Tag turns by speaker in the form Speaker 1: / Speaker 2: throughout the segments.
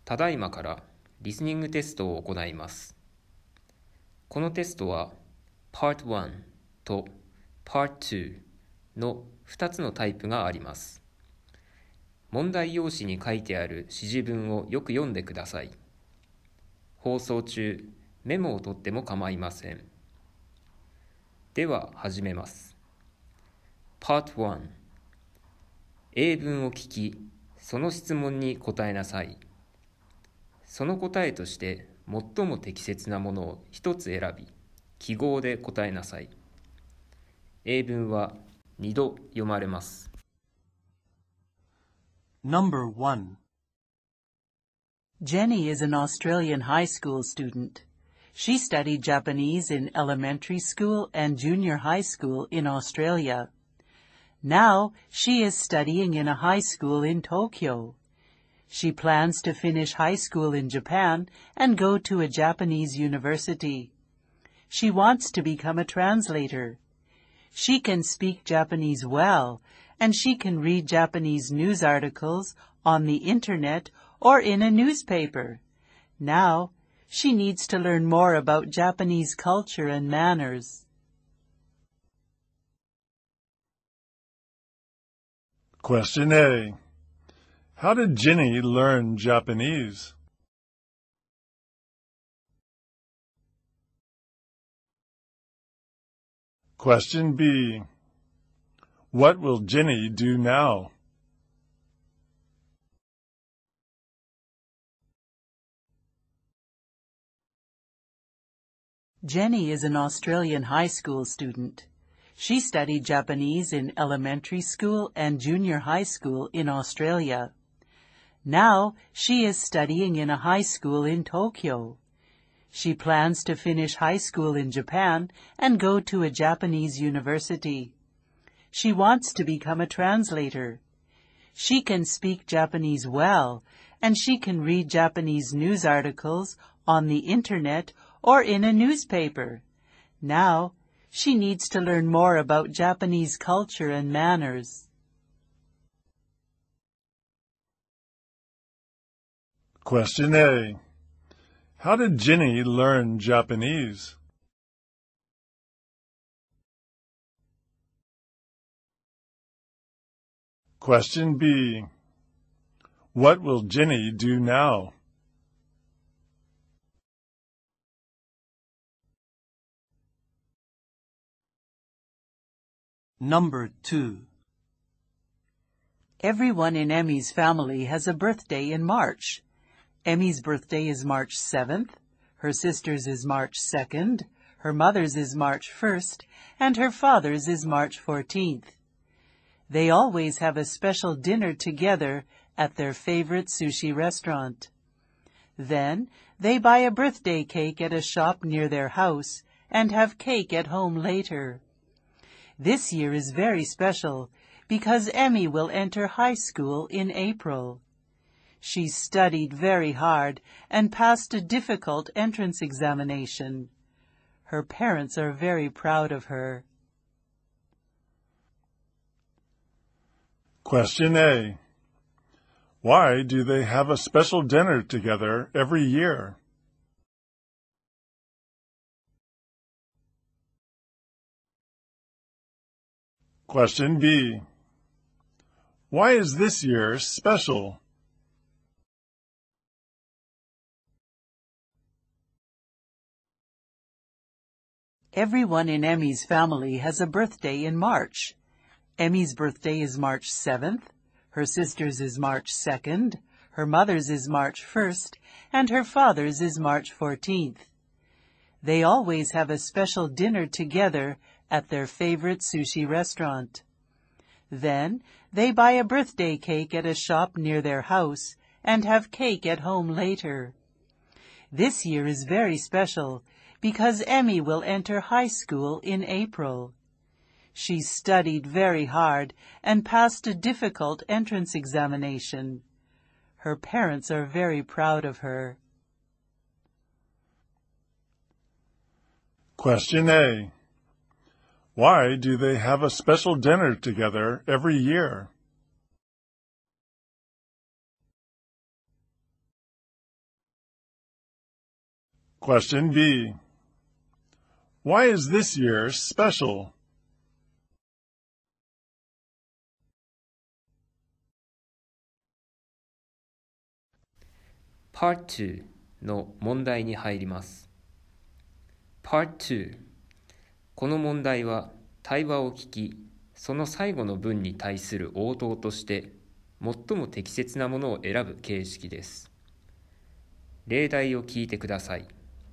Speaker 1: ただいまからリスニングテストを行います。このテストは Part 1と Part 2の2つのタイプがあります。問題用紙に書いてある指示文をよく読んでください。放送中、メモを取っても構いません。では始めます。Part 1、英文を聞き、その質問に答えなさい。その答えとして最も適切なものを一つ選び、記号で答えなさい。英文は2度読まれます。
Speaker 2: Number 1.
Speaker 3: Jenny is an Australian high school student. She studied Japanese in elementary school and junior high school in Australia. Now she is studying in a high school in Tokyo. She plans to finish high school in Japan and go to a Japanese university. She wants to become a translator. She can speak Japanese well, and she can read Japanese news articles on the internet or in a newspaper. Now, she needs to learn more about Japanese culture and manners.
Speaker 2: Question A. How did Jenny learn Japanese? Question B. What will Jenny do now?
Speaker 3: Jenny is an Australian high school student. She studied Japanese in elementary school and junior high school in Australia. Now she is studying in a high school in Tokyo. She plans to finish high school in Japan and go to a Japanese university. She wants to become a translator. She can speak Japanese well, and she can read Japanese news articles on the internet or in a newspaper. Now, she needs to learn more about Japanese culture and manners.
Speaker 2: Question A. How did Jenny learn Japanese? Question B. What will Jenny do now? Number 2.
Speaker 3: Everyone in Emmy's family has a birthday in March. Emmy's birthday is March 7th, her sister's is March 2nd, her mother's is March 1st, and her father's is March 14th. They always have a special dinner together at their favorite sushi restaurant. Then they buy a birthday cake at a shop near their house and have cake at home later. This year is very special because Emmy will enter high school in April. She studied very hard and passed a difficult entrance examination. Her parents are very proud of her.
Speaker 2: Question A. Why do they have a special dinner together every year? Question B. Why is this year special?
Speaker 3: Everyone in Emmy's family has a birthday in March. Emmy's birthday is March 7th, her sister's is March 2nd, her mother's is March 1st, and her father's is March 14th. They always have a special dinner together at their favorite sushi restaurant. Then they buy a birthday cake at a shop near their house and have cake at home later. This year is very special because Emmy will enter high school in April. She studied very hard and passed a difficult entrance examination. Her parents are very proud of her.
Speaker 2: Question A. Why do they have a special dinner together every year? Question B. Why is this year special?
Speaker 1: Part 2の問題に入ります。Part 2。この問題は対話を聞き、その最後の文に対する応答として最も適切なものを選ぶ形式です。例題を聞いてください。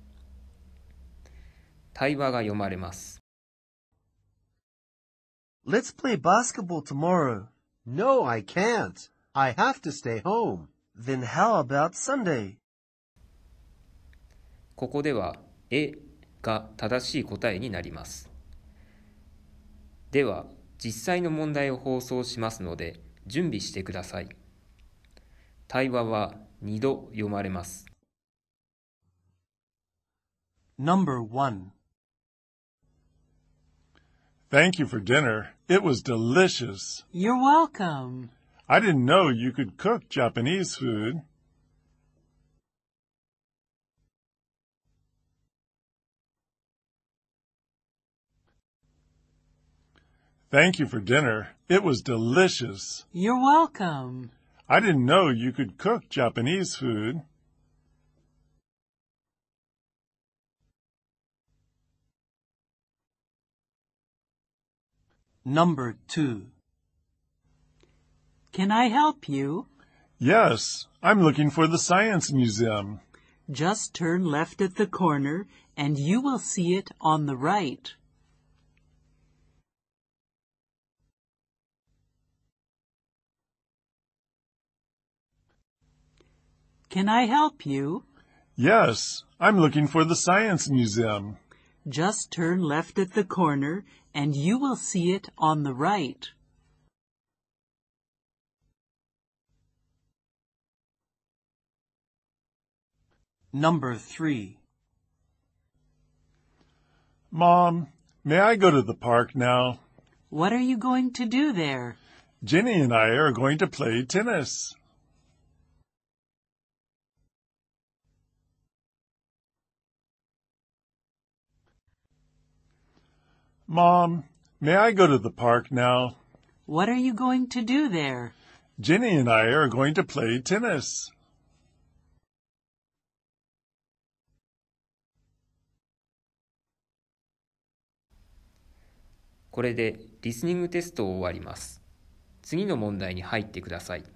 Speaker 1: 対話が読まれます。
Speaker 4: Let's play basketball tomorrow.
Speaker 5: No, I can't. I have to stay home.
Speaker 4: Then how about Sunday?
Speaker 1: ここでは「え」が正しい答えになります。では実際の問題を放送しますので準備してください。対話は2度読まれます。
Speaker 4: Number 1.
Speaker 2: Thank you for dinner. It was delicious.
Speaker 3: You're welcome.
Speaker 2: I didn't know you could cook Japanese food. Thank you for dinner. It was delicious.
Speaker 3: You're welcome.
Speaker 2: I didn't know you could cook Japanese food.
Speaker 4: Number 2.
Speaker 3: Can I help you?
Speaker 2: Yes, I'm looking for the Science Museum.
Speaker 3: Just turn left at the corner and you will see it on the right. Can I help you?
Speaker 2: Yes, I'm looking for the Science Museum.
Speaker 3: Just turn left at the corner and you will see it on the right.
Speaker 4: Number 3.
Speaker 2: Mom, may I go to the park now?
Speaker 3: What are you going to do there?
Speaker 2: Jenny and I are going to play tennis. Mom, may I go to the park now?
Speaker 3: What are you going to do there?
Speaker 2: Jenny and I are going to play tennis.
Speaker 1: これでリスニングテストを終わります。次の問題に入ってください。